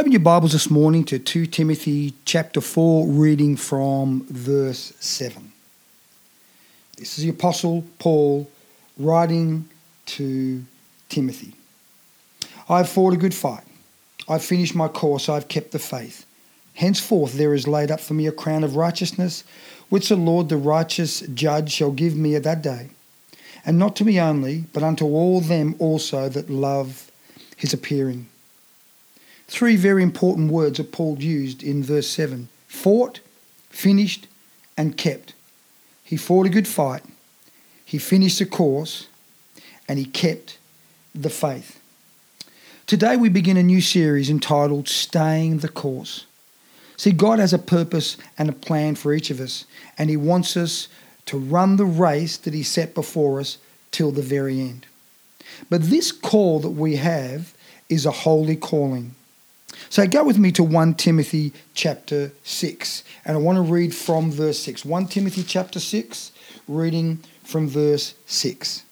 Open your Bibles this morning to 2 Timothy chapter 4, reading from verse 7. This is the Apostle Paul writing to Timothy. I have fought a good fight. I have finished my course. I have kept the faith. Henceforth there is laid up for me a crown of righteousness, which the Lord, the righteous judge, shall give me at that day. And not to me only, but unto all them also that love his appearing. Three very important words that Paul used in verse 7. Fought, finished, and kept. He fought a good fight. He finished the course, and he kept the faith. Today we begin a new series entitled Staying the Course. See, God has a purpose and a plan for each of us, and he wants us to run the race that he set before us till the very end. But this call that we have is a holy calling. So go with me to 1 Timothy chapter 6, and I want to read from verse 6. 1 Timothy chapter 6, reading from verse 6.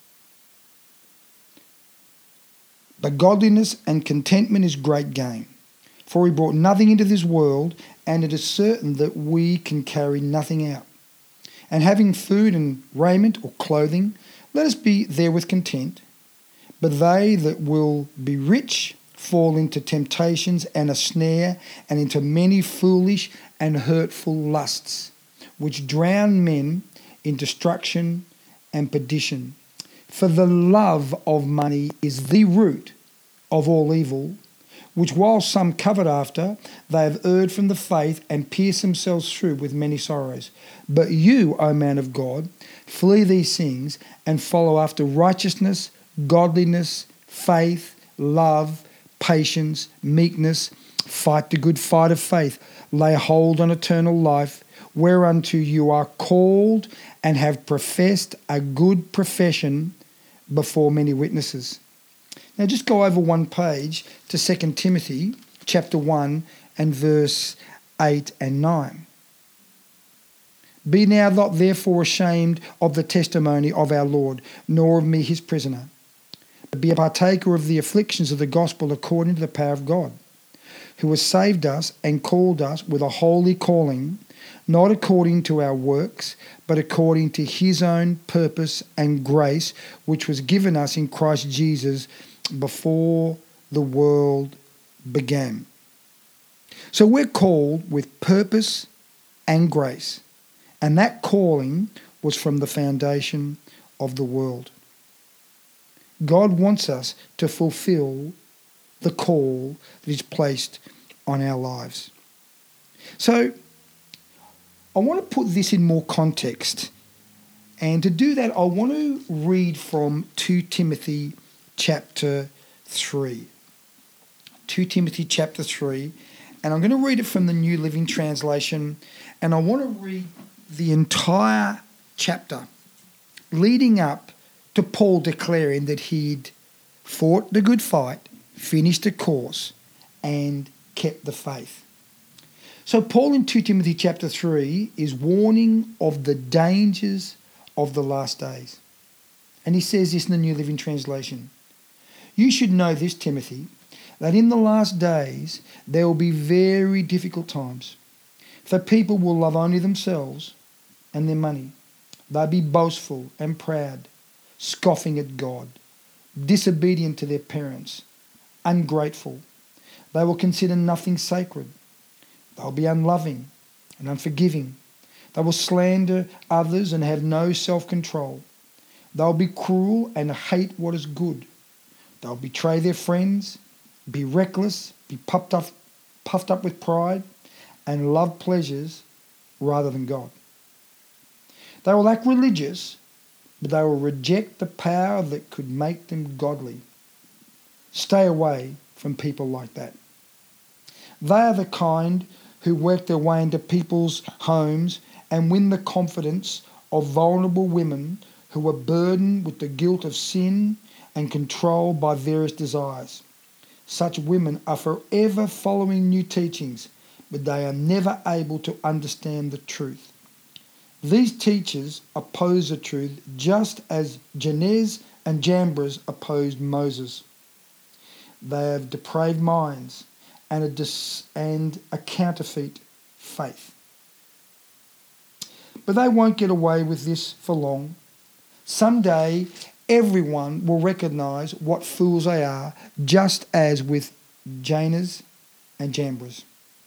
But godliness and contentment is great gain, for he brought nothing into this world, and it is certain that we can carry nothing out. And having food and raiment or clothing, let us be therewith content. But they that will be rich fall into temptations and a snare, and into many foolish and hurtful lusts, which drown men in destruction and perdition. For the love of money is the root of all evil, which while some covet after, they have erred from the faith and pierced themselves through with many sorrows. But you, O man of God, flee these things and follow after righteousness, godliness, faith, love, patience, meekness. Fight the good fight of faith. Lay hold on eternal life, whereunto you are called and have professed a good profession before many witnesses. Now just go over one page to 2 Timothy chapter 1 and verse 8 and 9. Be now not therefore ashamed of the testimony of our Lord, nor of me his prisoner, but be a partaker of the afflictions of the gospel according to the power of God, who has saved us and called us with a holy calling, not according to our works, but according to his own purpose and grace, which was given us in Christ Jesus before the world began. So we're called with purpose and grace, and that calling was from the foundation of the world. God wants us to fulfill the call that is placed on our lives. So I want to put this in more context. And to do that, I want to read from 2 Timothy chapter 3. 2 Timothy chapter 3. And I'm going to read it from the New Living Translation. And I want to read the entire chapter leading up to Paul declaring that he'd fought the good fight, finished the course, and kept the faith. So Paul in 2 Timothy chapter 3 is warning of the dangers of the last days. And he says this in the New Living Translation. You should know this, Timothy, that in the last days there will be very difficult times. For people will love only themselves and their money. They'll be boastful and proud, scoffing at God, disobedient to their parents, ungrateful. They will consider nothing sacred. They'll be unloving and unforgiving. They will slander others and have no self-control. They'll be cruel and hate what is good. They'll betray their friends, be reckless, be puffed up with pride, and love pleasures rather than God. They will act religious, but they will reject the power that could make them godly. Stay away from people like that. They are the kind who work their way into people's homes and win the confidence of vulnerable women who are burdened with the guilt of sin and controlled by various desires. Such women are forever following new teachings, but they are never able to understand the truth. These teachers oppose the truth just as Jannes and Jambres opposed Moses. They have depraved minds and a counterfeit faith. But they won't get away with this for long. Someday, everyone will recognise what fools they are, just as with Jannes and Jambres.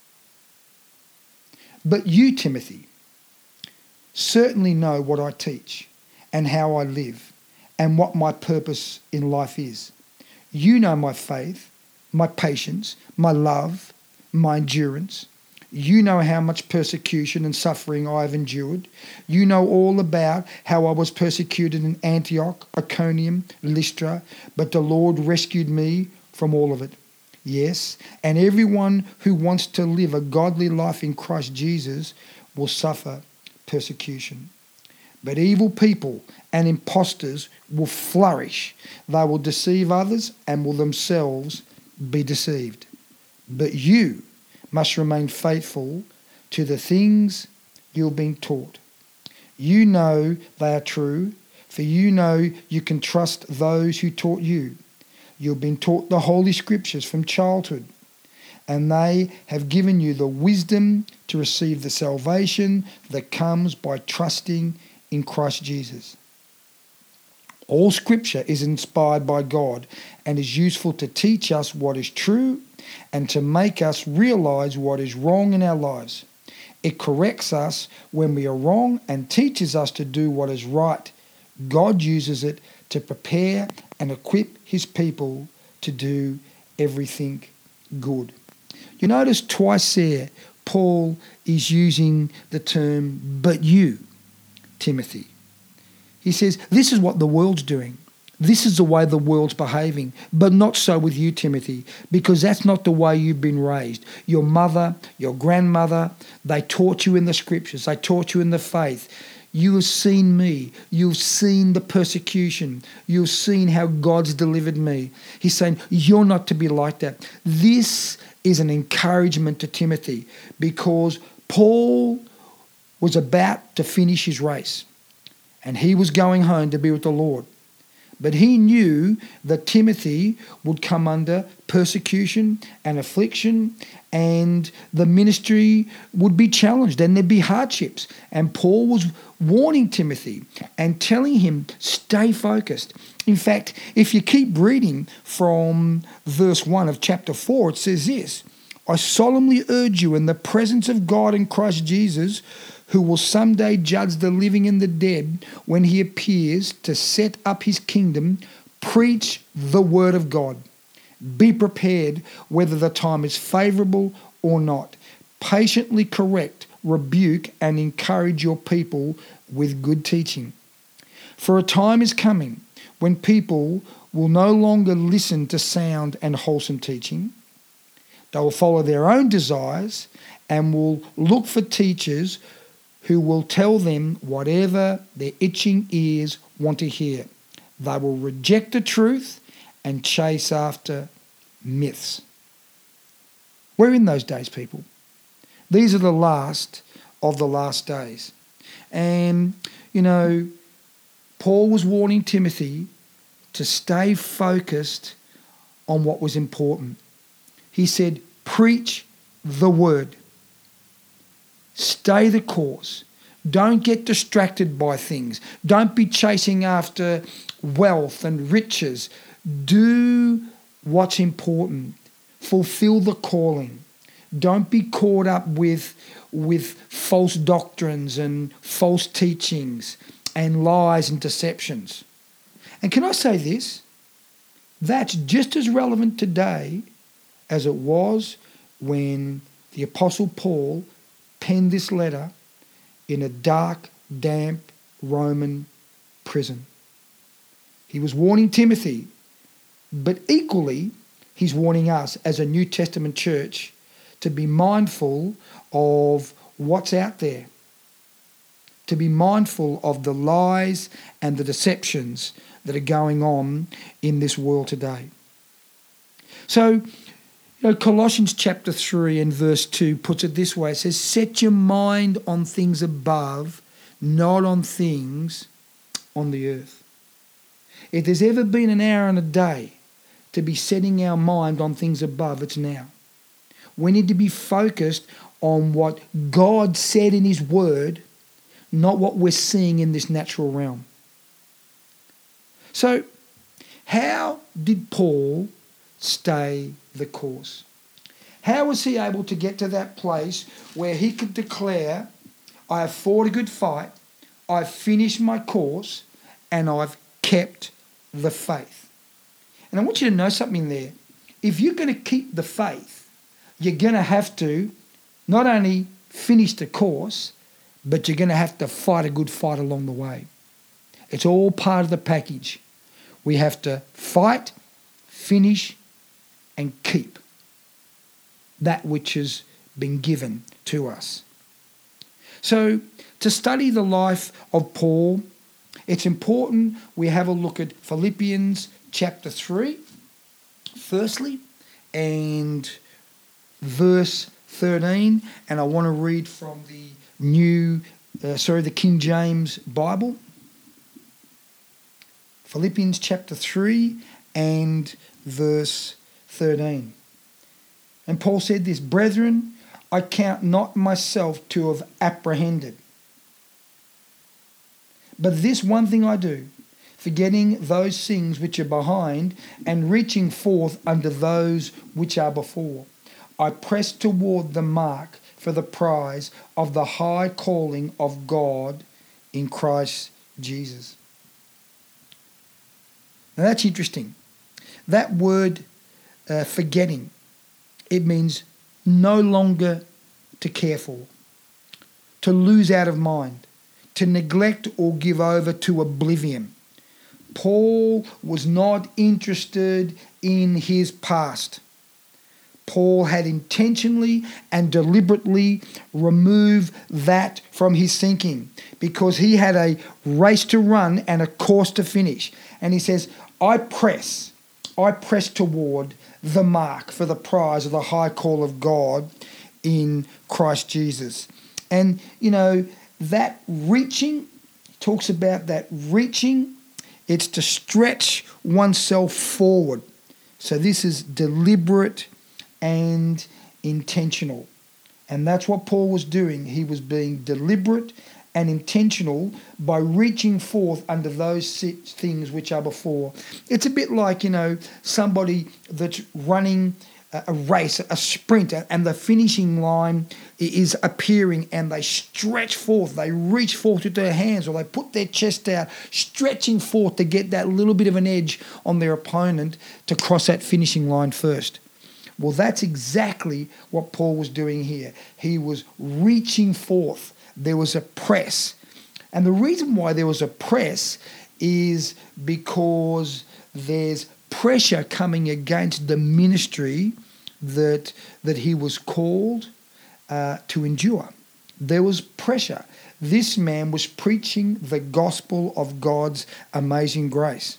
But you, Timothy, certainly know what I teach and how I live and what my purpose in life is. You know my faith, my patience, my love, my endurance. You know how much persecution and suffering I have endured. You know all about how I was persecuted in Antioch, Iconium, Lystra, but the Lord rescued me from all of it. Yes, and everyone who wants to live a godly life in Christ Jesus will suffer persecution. But evil people and impostors will flourish. They will deceive others and will themselves be deceived. But you must remain faithful to the things you've been taught. You know they are true, for you know you can trust those who taught you. You've been taught the Holy Scriptures from childhood, and they have given you the wisdom to receive the salvation that comes by trusting in Christ Jesus. All Scripture is inspired by God and is useful to teach us what is true and to make us realise what is wrong in our lives. It corrects us when we are wrong and teaches us to do what is right. God uses it to prepare and equip his people to do everything good. You notice twice there, Paul is using the term, but you, Timothy. He says, this is what the world's doing. This is the way the world's behaving, but not so with you, Timothy, because that's not the way you've been raised. Your mother, your grandmother, they taught you in the Scriptures. They taught you in the faith. You have seen me. You've seen the persecution. You've seen how God's delivered me. He's saying, you're not to be like that. This is an encouragement to Timothy because Paul was about to finish his race and he was going home to be with the Lord. But he knew that Timothy would come under persecution and affliction and the ministry would be challenged and there'd be hardships. And Paul was warning Timothy and telling him, stay focused. In fact, if you keep reading from verse 1 of chapter 4, it says this, I solemnly urge you in the presence of God and Christ Jesus, who will someday judge the living and the dead when he appears to set up his kingdom, preach the word of God. Be prepared whether the time is favourable or not. Patiently correct, rebuke and encourage your people with good teaching. For a time is coming when people will no longer listen to sound and wholesome teaching. They will follow their own desires and will look for teachers who will tell them whatever their itching ears want to hear. They will reject the truth and chase after myths. We're in those days, people. These are the last of the last days. And, Paul was warning Timothy to stay focused on what was important. He said, preach the word. Stay the course. Don't get distracted by things. Don't be chasing after wealth and riches. Do what's important. Fulfill the calling. Don't be caught up with false doctrines and false teachings and lies and deceptions. And can I say this? That's just as relevant today as it was when the Apostle Paul penned this letter in a dark, damp Roman prison. He was warning Timothy, but equally he's warning us as a New Testament church to be mindful of what's out there, to be mindful of the lies and the deceptions that are going on in this world today. So, Colossians chapter 3 and verse 2 puts it this way. It says, set your mind on things above, not on things on the earth. If there's ever been an hour in a day to be setting our mind on things above, it's now. We need to be focused on what God said in his word, not what we're seeing in this natural realm. So, how did Paul stay the course? How was he able to get to that place where he could declare, I have fought a good fight, I've finished my course, and I've kept the faith? And I want you to know something there. If you're going to keep the faith, you're going to have to not only finish the course, but you're going to have to fight a good fight along the way. It's all part of the package. We have to fight, finish, and keep that which has been given to us. So, to study the life of Paul, it's important we have a look at Philippians chapter 3, firstly, and verse 13. And I want to read from the the King James Bible. Philippians chapter 3 and verse 13. And Paul said this, Brethren, I count not myself to have apprehended. But this one thing I do, forgetting those things which are behind and reaching forth unto those which are before. I press toward the mark for the prize of the high calling of God in Christ Jesus. Now that's interesting. That word forgetting, it means no longer to care for, to lose out of mind, to neglect or give over to oblivion. Paul was not interested in his past. Paul had intentionally and deliberately removed that from his thinking because he had a race to run and a course to finish. And he says, I press toward the mark for the prize of the high call of God in Christ Jesus. And, that reaching, talks about that reaching, it's to stretch oneself forward. So this is deliberate and intentional. And that's what Paul was doing. He was being deliberate and intentional by reaching forth under those things which are before. It's a bit like, somebody that's running a race, a sprint, and the finishing line is appearing and they stretch forth, they reach forth with their hands or they put their chest out, stretching forth to get that little bit of an edge on their opponent to cross that finishing line first. Well, that's exactly what Paul was doing here. He was reaching forth. There was a press. And the reason why there was a press is because there's pressure coming against the ministry that he was called to endure. There was pressure. This man was preaching the gospel of God's amazing grace.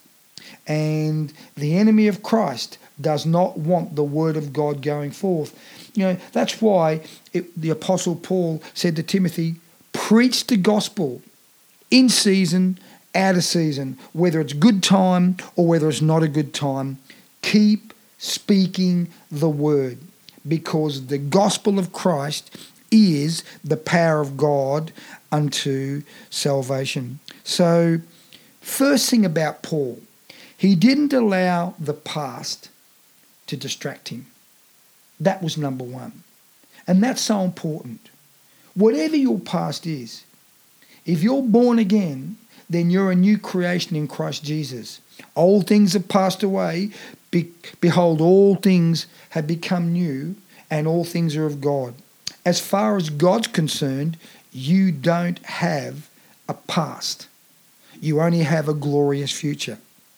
And the enemy of Christ does not want the word of God going forth. That's why the Apostle Paul said to Timothy, preach the gospel in season, out of season, whether it's good time or whether it's not a good time. Keep speaking the word because the gospel of Christ is the power of God unto salvation. So, first thing about Paul, he didn't allow the past to distract him. That was number one. And that's so important. Whatever your past is, if you're born again, then you're a new creation in Christ Jesus. Old things have passed away. Behold, all things have become new, and all things are of God. As far as God's concerned, you don't have a past. You only have a glorious future.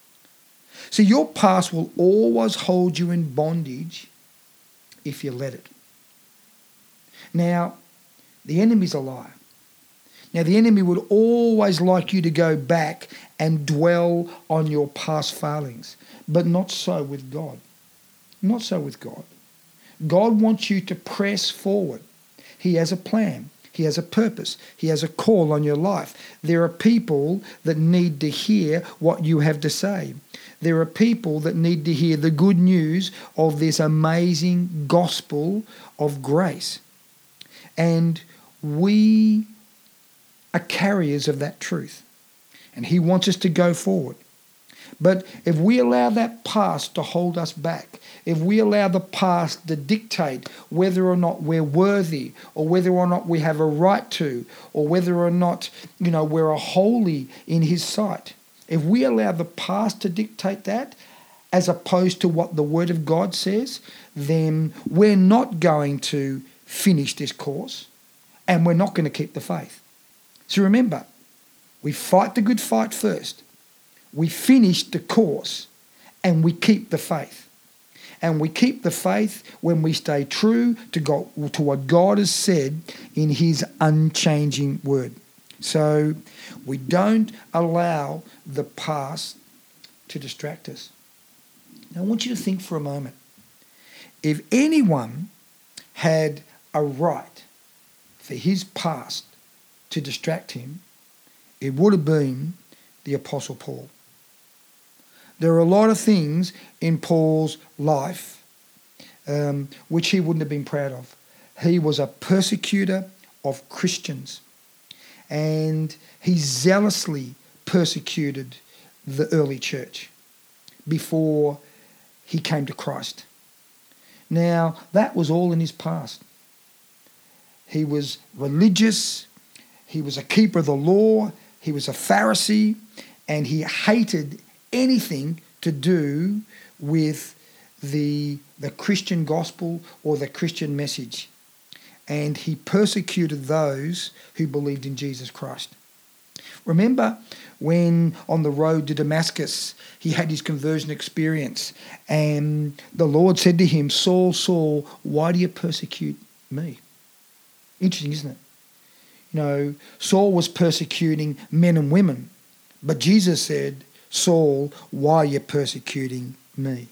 So your past will always hold you in bondage if you let it. Now, the enemy's a liar. Now, the enemy would always like you to go back and dwell on your past failings, but not so with God. Not so with God. God wants you to press forward. He has a plan. He has a purpose. He has a call on your life. There are people that need to hear what you have to say. There are people that need to hear the good news of this amazing gospel of grace. And we are carriers of that truth. And he wants us to go forward. But if we allow that past to hold us back, if we allow the past to dictate whether or not we're worthy, or whether or not we have a right to, or whether or not, we're holy in his sight, if we allow the past to dictate that, as opposed to what the Word of God says, then we're not going to finish this course, and we're not going to keep the faith. So remember, we fight the good fight first. We finish the course, and we keep the faith. And we keep the faith when we stay true to what God has said in his unchanging word. So we don't allow the past to distract us. Now I want you to think for a moment. If anyone had a right for his past to distract him, it would have been the Apostle Paul. There are a lot of things in Paul's life which he wouldn't have been proud of. He was a persecutor of Christians, and he zealously persecuted the early church before he came to Christ. Now, that was all in his past. He was religious, he was a keeper of the law, he was a Pharisee, and he hated anything to do with the Christian gospel or the Christian message. And he persecuted those who believed in Jesus Christ. Remember when on the road to Damascus, he had his conversion experience, and the Lord said to him, "Saul, Saul, why do you persecute me?" Interesting, isn't it? Saul was persecuting men and women, but Jesus said, "Saul, why are you persecuting me?"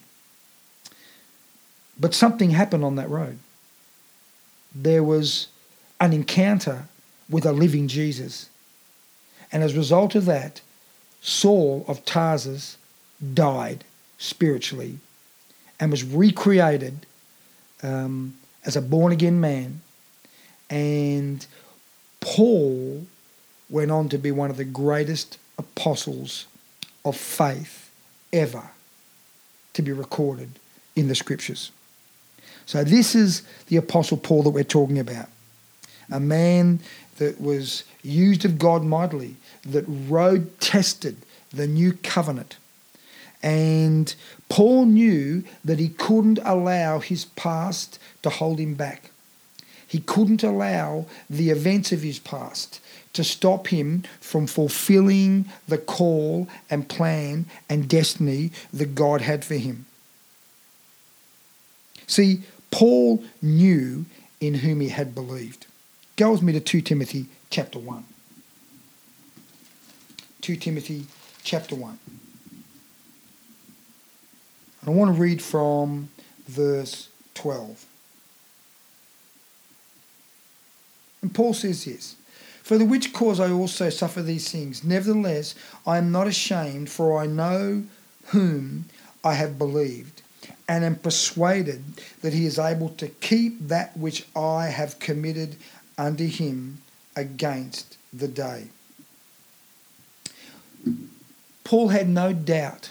But something happened on that road. There was an encounter with a living Jesus. And as a result of that, Saul of Tarsus died spiritually and was recreated as a born-again man. And Paul went on to be one of the greatest apostles of faith ever to be recorded in the scriptures. So this is the Apostle Paul that we're talking about. A man that was used of God mightily, that road tested the new covenant. And Paul knew that he couldn't allow his past to hold him back. He couldn't allow the events of his past to stop him from fulfilling the call and plan and destiny that God had for him. See, Paul knew in whom he had believed. Go with me to 2 Timothy chapter 1. 2 Timothy chapter 1. And I want to read from verse 12. And Paul says this: "For the which cause I also suffer these things. Nevertheless, I am not ashamed, for I know whom I have believed, and am persuaded that he is able to keep that which I have committed unto him against the day." Paul had no doubt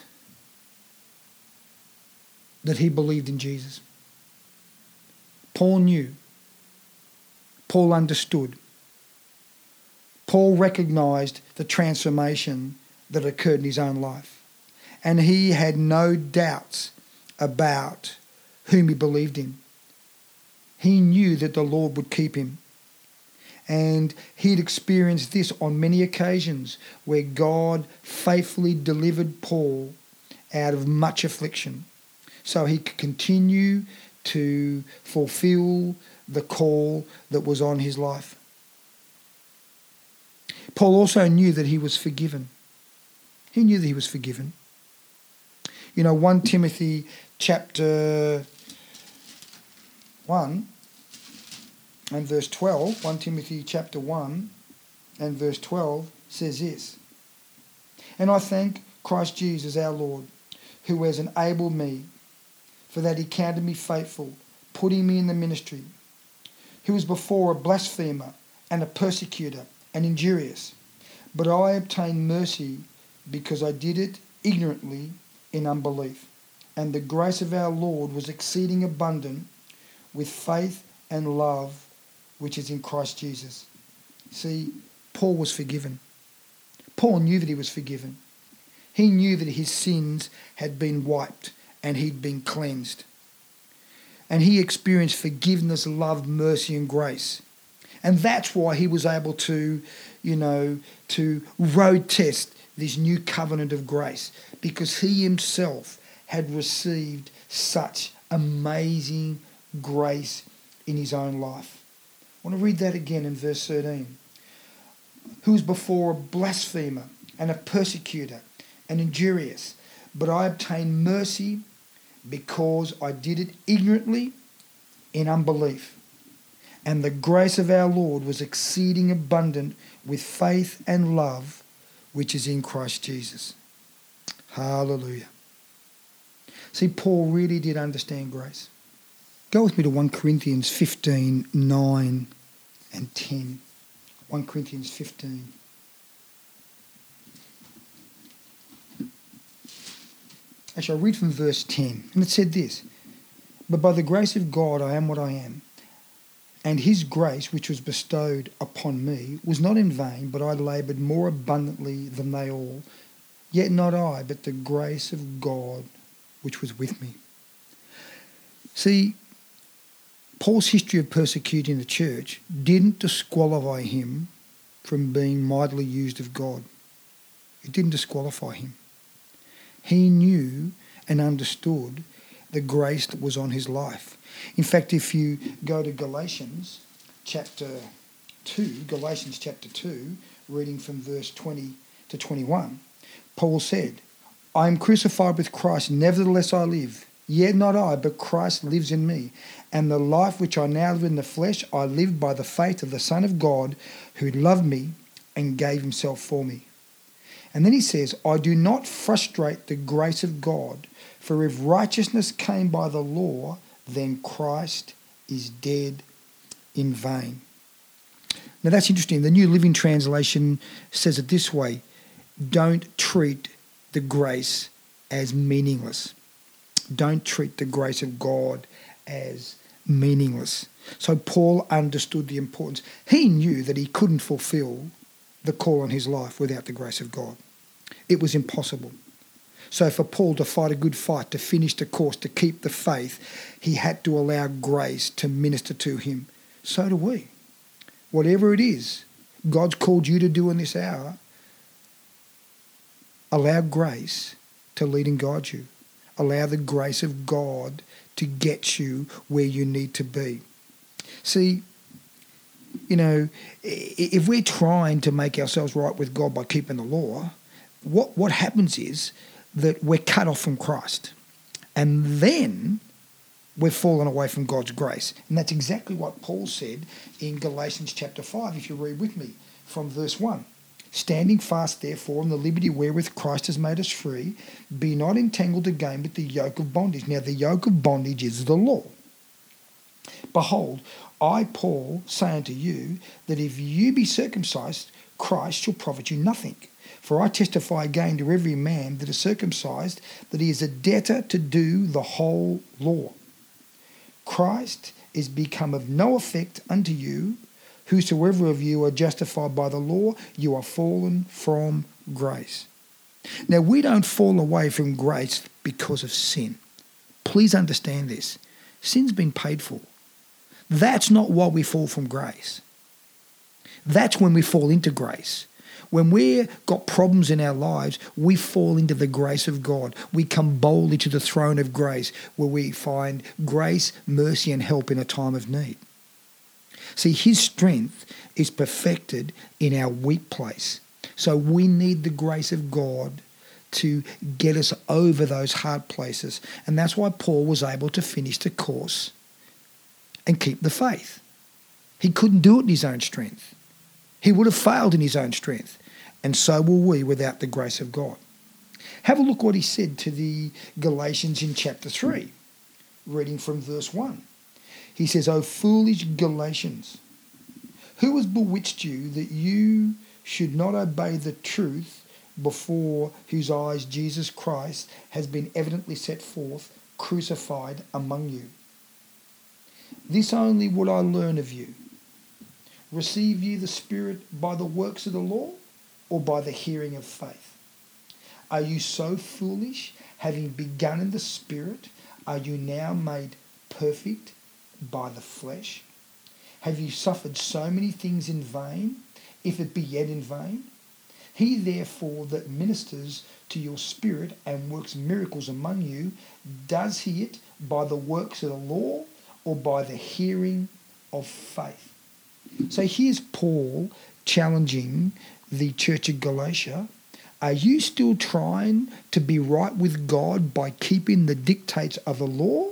that he believed in Jesus. Paul knew. Paul understood. Paul recognized the transformation that occurred in his own life. And he had no doubts about whom he believed in. He knew that the Lord would keep him. And he'd experienced this on many occasions where God faithfully delivered Paul out of much affliction, so he could continue to fulfill the call that was on his life. Paul also knew that he was forgiven. He knew that he was forgiven. 1 Timothy chapter 1 and verse 12, 1 Timothy chapter 1 and verse 12 says this, "And I thank Christ Jesus our Lord, who has enabled me, for that he counted me faithful, putting me in the ministry, who was before a blasphemer and a persecutor and injurious. But I obtained mercy because I did it ignorantly in unbelief. And the grace of our Lord was exceeding abundant with faith and love which is in Christ Jesus." See, Paul was forgiven. Paul knew that he was forgiven. He knew that his sins had been wiped and he'd been cleansed. And he experienced forgiveness, love, mercy and grace. And that's why he was able to, to road test this new covenant of grace, because he himself had received such amazing grace in his own life. I want to read that again in verse 13. "Who was before a blasphemer and a persecutor and injurious, but I obtained mercy because I did it ignorantly in unbelief. And the grace of our Lord was exceeding abundant with faith and love, which is in Christ Jesus." Hallelujah. See, Paul really did understand grace. Go with me to 1 Corinthians 15, 9 and 10. 1 Corinthians 15. Actually, I'll read from verse 10. And it said this, "But by the grace of God I am what I am. And his grace, which was bestowed upon me, was not in vain, but I laboured more abundantly than they all. Yet not I, but the grace of God which was with me." See, Paul's history of persecuting the church didn't disqualify him from being mightily used of God. It didn't disqualify him. He knew and understood the grace that was on his life. In fact, if you go to Galatians chapter 2, reading from verse 20 to 21, Paul said, "I am crucified with Christ, nevertheless I live. Yet not I, but Christ lives in me. And the life which I now live in the flesh, I live by the faith of the Son of God, who loved me and gave himself for me." And then he says, "I do not frustrate the grace of God, for if righteousness came by the law, then Christ is dead in vain." Now that's interesting. The New Living Translation says it this way: "Don't treat the grace as meaningless." Don't treat the grace of God as meaningless. So Paul understood the importance. He knew that he couldn't fulfill the call on his life without the grace of God. It was impossible. So for Paul to fight a good fight, to finish the course, to keep the faith, he had to allow grace to minister to him. So do we. Whatever it is God's called you to do in this hour, allow grace to lead and guide you. Allow the grace of God to get you where you need to be. See, if we're trying to make ourselves right with God by keeping the law, what happens is that we're cut off from Christ. And then we've fallen away from God's grace. And that's exactly what Paul said in Galatians chapter 5, if you read with me from verse 1. "Standing fast, therefore, in the liberty wherewith Christ has made us free, be not entangled again with the yoke of bondage." Now, the yoke of bondage is the law. "Behold, I, Paul, say unto you, that if you be circumcised, Christ shall profit you nothing. For I testify again to every man that is circumcised, that he is a debtor to do the whole law. Christ is become of no effect unto you. Whosoever of you are justified by the law, you are fallen from grace." Now, we don't fall away from grace because of sin. Please understand this. Sin's been paid for. That's not why we fall from grace. That's when we fall into grace. When we've got problems in our lives, we fall into the grace of God. We come boldly to the throne of grace, where we find grace, mercy, and help in a time of need. See, his strength is perfected in our weak place. So we need the grace of God to get us over those hard places. And that's why Paul was able to finish the course and keep the faith. He couldn't do it in his own strength. He would have failed in his own strength. And so will we without the grace of God. Have a look what he said to the Galatians in chapter 3, reading from verse 1. He says, O foolish Galatians, who has bewitched you that you should not obey the truth, before whose eyes Jesus Christ has been evidently set forth, crucified among you? This only would I learn of you. Receive ye the Spirit by the works of the law, or by the hearing of faith? Are you so foolish, having begun in the Spirit, are you now made perfect by the flesh? Have you suffered so many things in vain, if it be yet in vain? He therefore that ministers to your spirit and works miracles among you, does he it by the works of the law, or by the hearing of faith? So here's Paul challenging the church of Galatia. Are you still trying to be right with God by keeping the dictates of the law?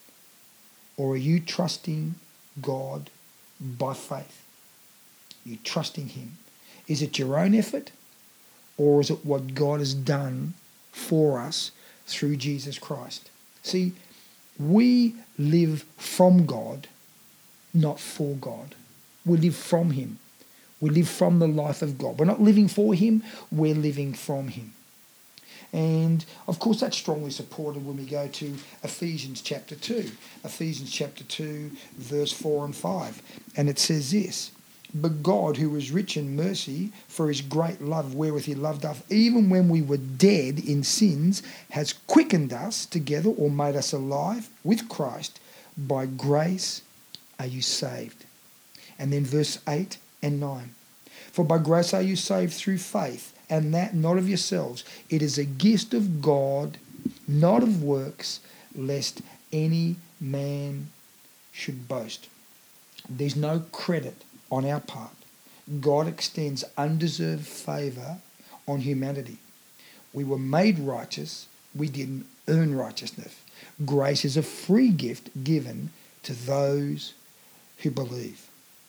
Or are you trusting God by faith? Are you trusting him? Is it your own effort? Or is it what God has done for us through Jesus Christ? See, we live from God, not for God. We live from him. We live from the life of God. We're not living for him, we're living from him. And of course that's strongly supported when we go to Ephesians chapter 2. Ephesians chapter 2 verse 4 and 5. And it says this, But God, who is rich in mercy, for his great love wherewith he loved us, even when we were dead in sins, has quickened us together, or made us alive with Christ. By grace are you saved. And then verse 8 and 9. For by grace are you saved through faith, and that not of yourselves. It is a gift of God, not of works, lest any man should boast. There's no credit on our part. God extends undeserved favour on humanity. We were made righteous. We didn't earn righteousness. Grace is a free gift given to those who believe.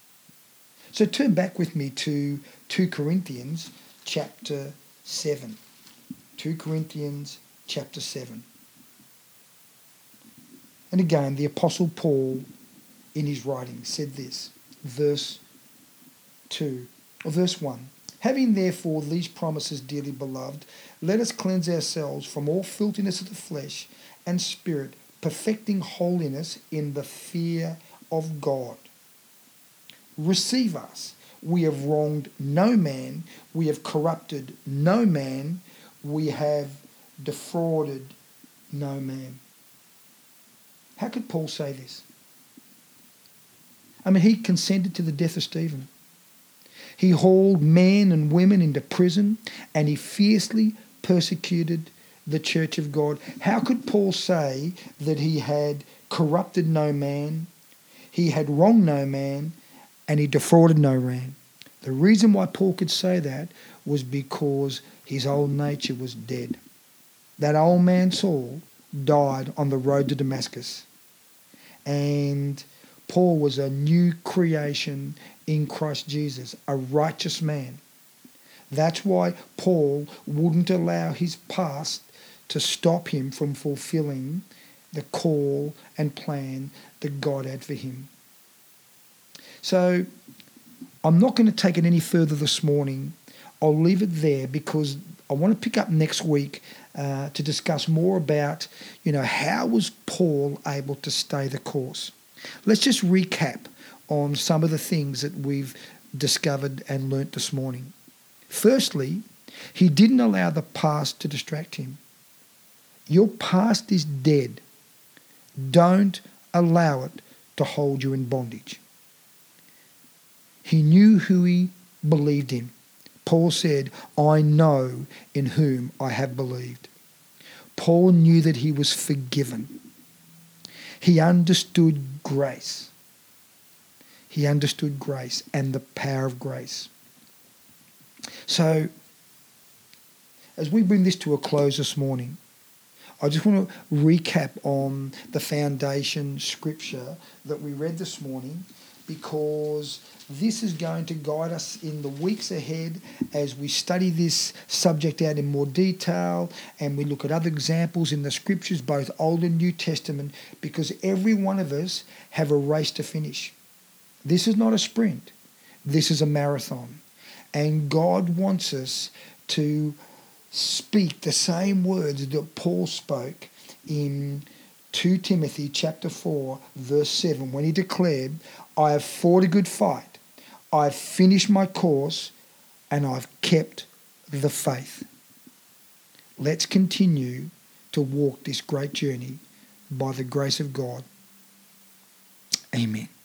So turn back with me to 2 Corinthians chapter 7. 2 Corinthians chapter 7. And again, the Apostle Paul in his writing said this, verse 1. Having therefore these promises, dearly beloved, let us cleanse ourselves from all filthiness of the flesh and spirit, perfecting holiness in the fear of God. Receive us. We have wronged no man. We have corrupted no man. We have defrauded no man. How could Paul say this? I mean, he consented to the death of Stephen. He hauled men and women into prison, and he fiercely persecuted the church of God. How could Paul say that he had corrupted no man, he had wronged no man, and he defrauded no man? The reason why Paul could say that was because his old nature was dead. That old man Saul died on the road to Damascus. And Paul was a new creation in Christ Jesus, a righteous man. That's why Paul wouldn't allow his past to stop him from fulfilling the call and plan that God had for him. So I'm not going to take it any further this morning. I'll leave it there because I want to pick up next week to discuss more about, how was Paul able to stay the course? Let's just recap on some of the things that we've discovered and learnt this morning. Firstly, he didn't allow the past to distract him. Your past is dead. Don't allow it to hold you in bondage. He knew who he believed in. Paul said, I know in whom I have believed. Paul knew that he was forgiven. He understood grace. He understood grace and the power of grace. So, as we bring this to a close this morning, I just want to recap on the foundation scripture that we read this morning because this is going to guide us in the weeks ahead as we study this subject out in more detail and we look at other examples in the scriptures, both Old and New Testament, because every one of us have a race to finish. This is not a sprint. This is a marathon. And God wants us to speak the same words that Paul spoke in 2 Timothy chapter 4, verse 7, when he declared, I have fought a good fight, I've finished my course, and I've kept the faith. Let's continue to walk this great journey by the grace of God. Amen.